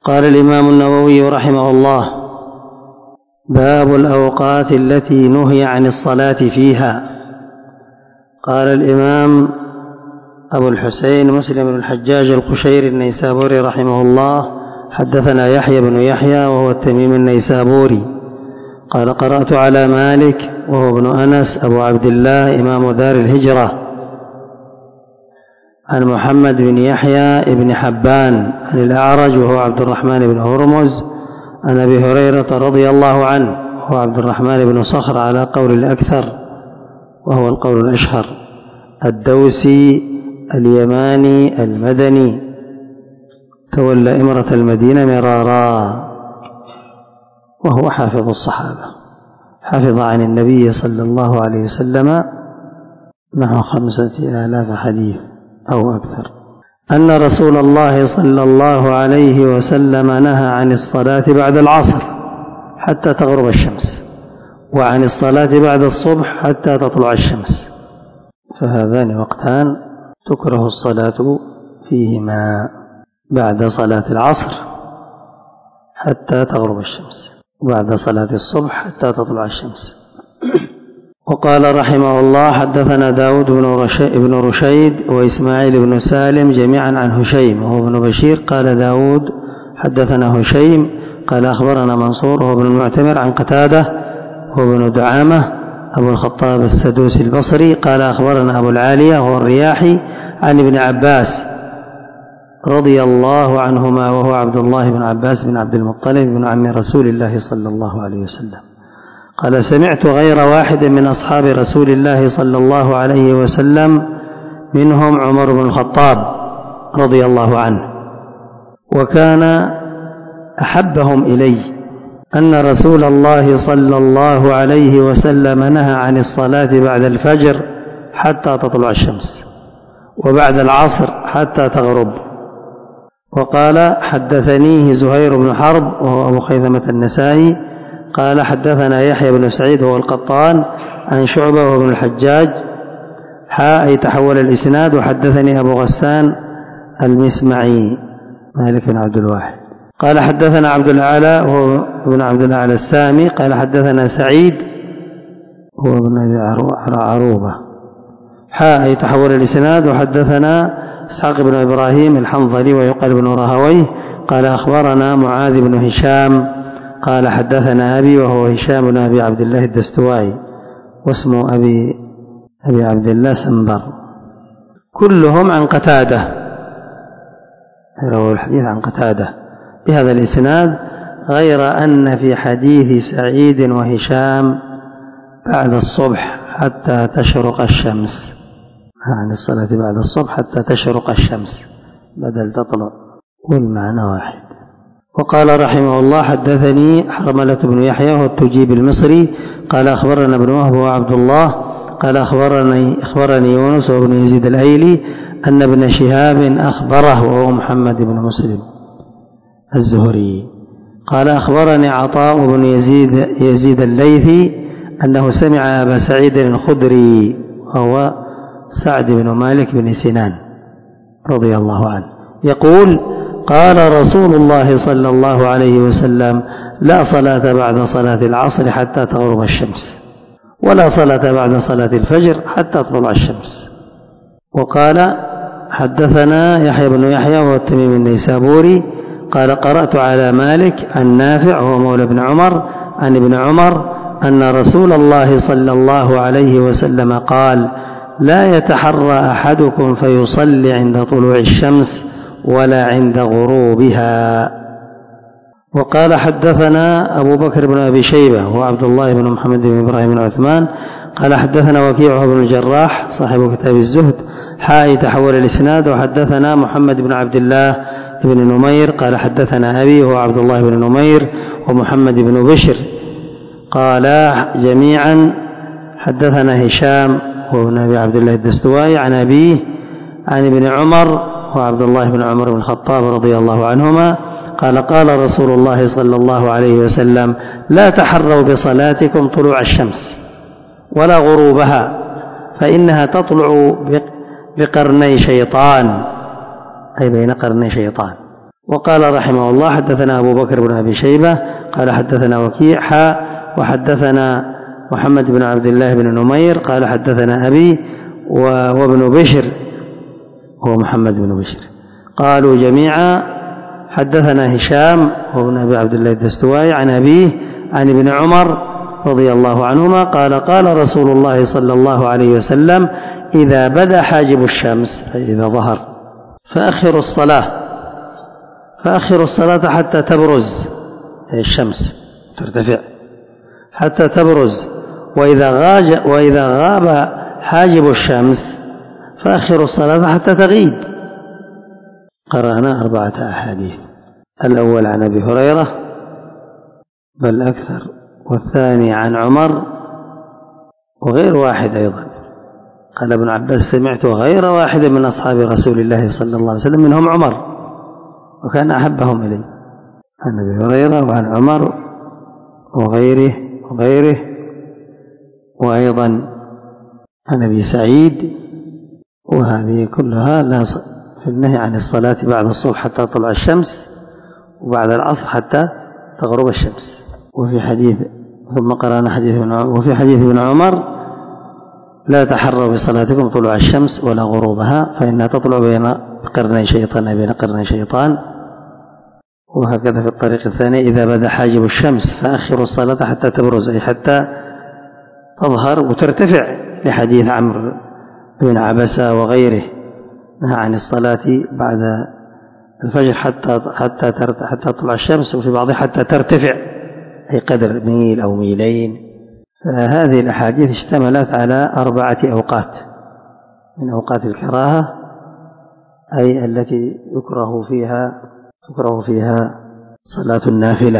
قال الإمام النووي رحمه الله: باب الأوقات التي نهي عن الصلاة فيها. قال الإمام أبو الحسين مسلم بن الحجاج القشيري النيسابوري رحمه الله: حدثنا يحيى بن يحيى وهو التميمي النيسابوري قال: قرأت على مالك وهو ابن أنس أبو عبد الله إمام دار الهجرة عن محمد بن يحيى بن حبان عن الأعرج وهو عبد الرحمن بن هرمز عن أبي هريرة رضي الله عنه وهو عبد الرحمن بن صخر على قول الأكثر وهو القول الأشهر، الدوسي اليماني المدني، تولى إمرة المدينة مرارا، وهو حافظ الصحابة، حفظ عن النبي صلى الله عليه وسلم نحو 5000 حديث أو أكثر، أن رسول الله صلى الله عليه وسلم نهى عن الصلاة بعد العصر حتى تغرب الشمس، وعن الصلاة بعد الصبح حتى تطلع الشمس، فهذان وقتان تكره الصلاة فيهما، بعد صلاة العصر حتى تغرب الشمس، وبعد صلاة الصبح حتى تطلع الشمس. وقال رحمه الله: حدثنا داود بن رشيد وإسماعيل بن سالم جميعا عن هشيم وهو ابن بشير. قال داود: حدثنا هشيم قال: أخبرنا منصور وهو ابن المعتمر عن قتادة وهو ابن دعامة أبو الخطاب السدوسي البصري قال: أخبرنا أبو العالية وهو الرياحي عن ابن عباس رضي الله عنهما وهو عبد الله بن عباس بن عبد المطلب بن عم رسول الله صلى الله عليه وسلم قال: سمعت غير واحد من أصحاب رسول الله صلى الله عليه وسلم منهم عمر بن الخطاب رضي الله عنه، وكان أحبهم إلي، أن رسول الله صلى الله عليه وسلم نهى عن الصلاة بعد الفجر حتى تطلع الشمس، وبعد العصر حتى تغرب. وقال: حدثنيه زهير بن حرب وهو أبو خيثمة النسائي قال: حدثنا يحيى بن سعيد وهو القطان عن شعبة وابن الحجاج أي تحول الإسناد. وحدثني أبو غسان المسمعي مالك بن عبد الواحد قال: حدثنا عبد الأعلى وهو ابن عبد الأعلى السامي قال: حدثنا سعيد هو ابن أبي عروبة أي تحول الإسناد. وحدثنا إسحاق بن إبراهيم الحنظلي ويقال بن راهويه قال: أخبرنا معاذ بن هشام قال: حدثنا أبي وهو هشام بن أبي عبد الله الدستوائي واسمه أبي عبد الله سنبر، كلهم عن قتادة، رووا الحديث عن قتادة بهذا الإسناد، غير أن في حديث سعيد وهشام بعد الصبح حتى تشرق الشمس، عن الصلاة بعد الصبح حتى تشرق الشمس بدل تطلع، والمعنى واحد. وقال رحمه الله: حدثني حرملة بن يحيى وهو التجيب المصري قال: أخبرنا ابن وهب وعبد الله قال: أخبرني يونس وابن يزيد الأيلي أن ابن شهاب أخبره وهو محمد بن مسلم الزهري قال: أخبرني عطاء بن يزيد الليثي أنه سمع أبا سعيد الخدري وهو سعد بن مالك بن سنان رضي الله عنه يقول: قال رسول الله صلى الله عليه وسلم: لا صلاة بعد صلاة العصر حتى تغرب الشمس، ولا صلاة بعد صلاة الفجر حتى تطلع الشمس. وقال: حدثنا يحيى بن يحيى وهو التميمي النيسابوري قال: قرأت على مالك عن نافع وهو مولى ابن عمر عن ابن عمر أن رسول الله صلى الله عليه وسلم قال: لا يتحرى أحدكم فيصلي عند طلوع الشمس ولا عند غروبها. وقال: حدثنا أبو بكر بن أبي شيبة وعبد الله بن محمد بن إبراهيم بن عثمان قال: حدثنا وكيع بن الجراح صاحب كتاب الزهد تحول الإسناد. وحدثنا محمد بن عبد الله بن نمير قال: حدثنا أبي هو عبد الله بن نمير ومحمد بن بشر قال جميعا: حدثنا هشام وابن أبي عبد الله الدستوائي عن أبيه عن ابن عمر وعبد الله بن عمر بن الخطاب رضي الله عنهما قال: قال رسول الله صلى الله عليه وسلم: لا تحروا بصلاتكم طلوع الشمس ولا غروبها، فإنها تطلع بقرني شيطان، أي بين قرني شيطان، وقال رحمه الله حدثنا أبو بكر بن أبي شيبة قال حدثنا وكيع وحدثنا محمد بن عبد الله بن نمير قال حدثنا أبي وابن بشر هو محمد بن بشر قالوا جميعا حدثنا هشام وابن أبي عبد الله الدستوائي عن أبيه عن ابن عمر رضي الله عنهما قال قال رسول الله صلى الله عليه وسلم إذا بدا حاجب الشمس أي إذا ظهر فأخروا الصلاة حتى تبرز الشمس ترتفع حتى تبرز وإذا غاب حاجب الشمس فأخروا الصلاة حتى تغيب. قرأنا 4 أحاديث، الأول عن أبي هريرة بل أكثر، والثاني عن عمر وغير واحد أيضا. قال ابن عباس سمعت غير واحد من أصحاب رسول الله صلى الله عليه وسلم منهم عمر وكان أحبهم إلي، عن أبي هريرة وعن عمر وغيره وأيضا عن أبي سعيد. وهذه كلها في النهي عن الصلاة بعد الصبح حتى تطلع الشمس وبعد العصر حتى تغرب الشمس. وفي حديث ثم قرأنا حديث وفي حديث ابن عمر لا تحروا بصلاتكم طلوع الشمس ولا غروبها فإنها تطلع بين قرني شيطان. وهكذا في الطريق الثاني إذا بدا حاجب الشمس فأخروا الصلاة حتى تبرز أي حتى تظهر وترتفع، لحديث عمرو بن عبسة وغيره نهى عن الصلاة بعد الفجر حتى تطلع الشمس، وفي بعضها حتى ترتفع أي قدر ميل أو ميلين. فهذه الأحاديث اشتملت على 4 أوقات من أوقات الكراهة، أي التي يكره فيها صلاة النافلة.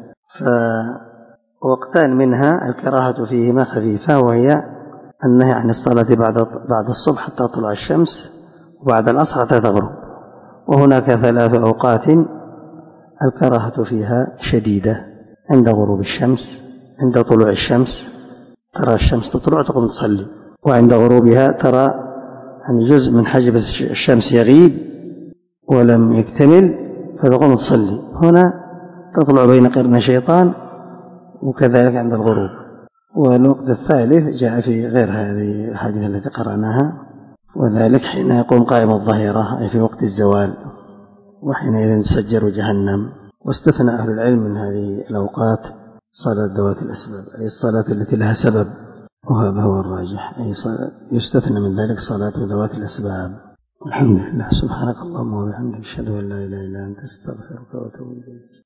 فوقتان منها الكراهة فيهما خفيفة، وهي النهي عن الصلاة بعد الصبح حتى تطلع الشمس وبعد العصر حتى تغرب. وهناك 3 أوقات الكراهة فيها شديدة: عند غروب الشمس، عند طلوع الشمس ترى الشمس تطلع تقوم تصلي، وعند غروبها ترى أن جزء من حجب الشمس يغيب ولم يكتمل فتقوم تصلي، هنا تطلع بين قرن شيطان، وكذلك عند الغروب. والوقت الثالث جاء في غير هذه الحديث التي قرأناها، وذلك حين يقوم قائم الظهيرة أي في وقت الزوال، وحينئذ تسجر جهنم. واستثنى أهل العلم من هذه الأوقات صلاة ذوات الأسباب، أي الصلاة التي لها سبب، وهذا هو الراجح، أي يستثنى من ذلك صلاة ذوات الأسباب. الحمد لله. سبحانك اللهم وبحمدك أشهد أن لا إله إلا أنت أستغفرك وأتوب إليك.